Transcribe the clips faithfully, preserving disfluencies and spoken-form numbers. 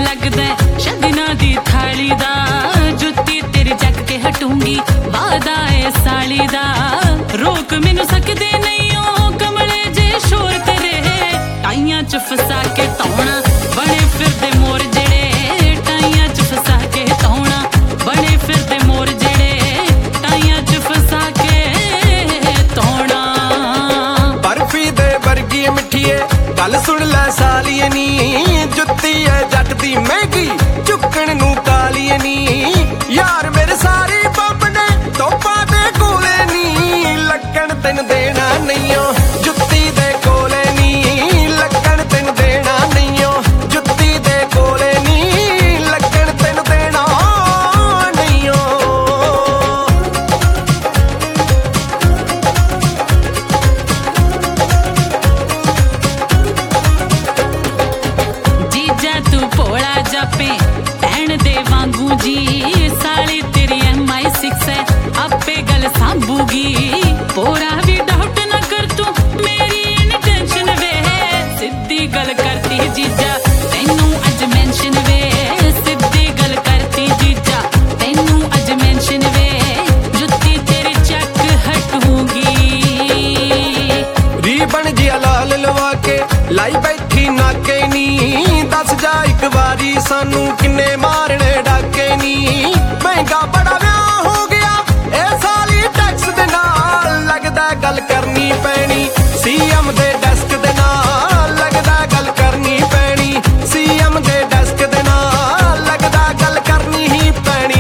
लगदा शगना दी थाली दा जुत्ती तेरी जग के हटूंगी वादा है साली दा रोक मैनू सकदे नहीं ओ कमले जे शोर तेरे टाइयां च फसा के तौना बने फिरदे मोर जेड़े टाइयां च फसा के तौना बने फिरदे मोर जेड़े टाइयां च फसा के तौना बर्फी दे वर्गी मिठिए गल सुन लै सालिए नी जुत्ती है जट दी महंगी चुकण नू कालिए नी यार मेरे सारी बंब ने तोपा दे कोले नी लगन तेन देना नहीं ओ जुत्ती दे कोले नी लगन तेन देना नहीं ओ जुत्ती दे कोले नी लगन तेन देना नहीं ओ जीजा तू भोला जापे भैन दे वांगू जी साली तेरी एम आई सिक्स है आपे गल सांभूगी पूरा भी डाउट ना कर तू मेरी इन टेंशन वे सिद्धी गल करती जीजा तैनू अज मेंशन वे सिद्धी गल करती जीजा तैनू अज मेंशन वे जुत्ती तेरी चक हटूंगी रीबन जिया लाल लवा के लाई बैठी नाके नी दस जा एक बारी सानू किन्ने मारने डाके नी महंगा बड़ा ब्याह हो गया ए साली टैक्स दे नाल लगदा गल करनी पैनी सीएम दे डेस्क दे नाल लगदा गल करनी पैनी सीएम दे डेस्क दे नाल लगदा गल करनी ही पैनी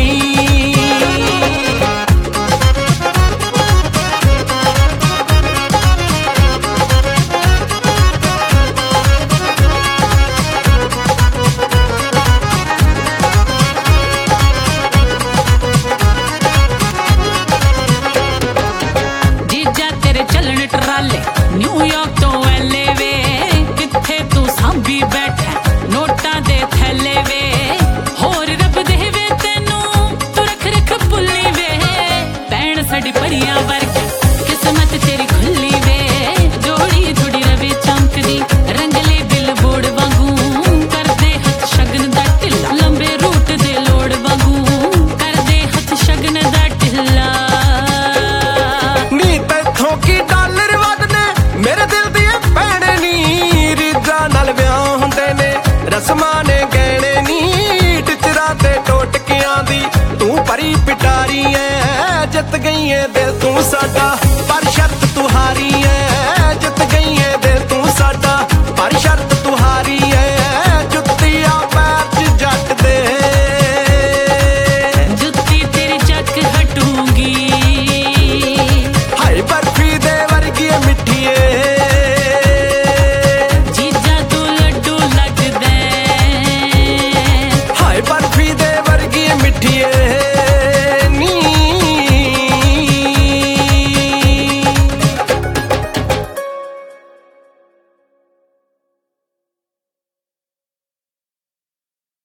जीजा तेरे चलन टराले न्यूयॉर्क तो एले वे किथे तू सांभी बैठा नोटा दे थैले वे होर रब देवे तेनू तू रख रख भुल्ली वे भैन साडी परियां वर्गी किस्मत तेरी खुली वे जोड़ी थोड़ी रवे चमकदी रंगले बिल बोर्ड वांगू करदे हथ शगन दा ढिल्ला लंबे रूट दे लोड़ वांगू करदे हथ शगन दा ढिल्ला नी तैथों की डॉलर वधने मेरे दिल दी भैने नी रीजा नाल विआह हुंदे ने रस्मां ने गहने नी टिचरा ते टोटकियां दी तू परी पिटारी ऐ जित गई है दिल तू साडा पर शर्त तू हारी ऐ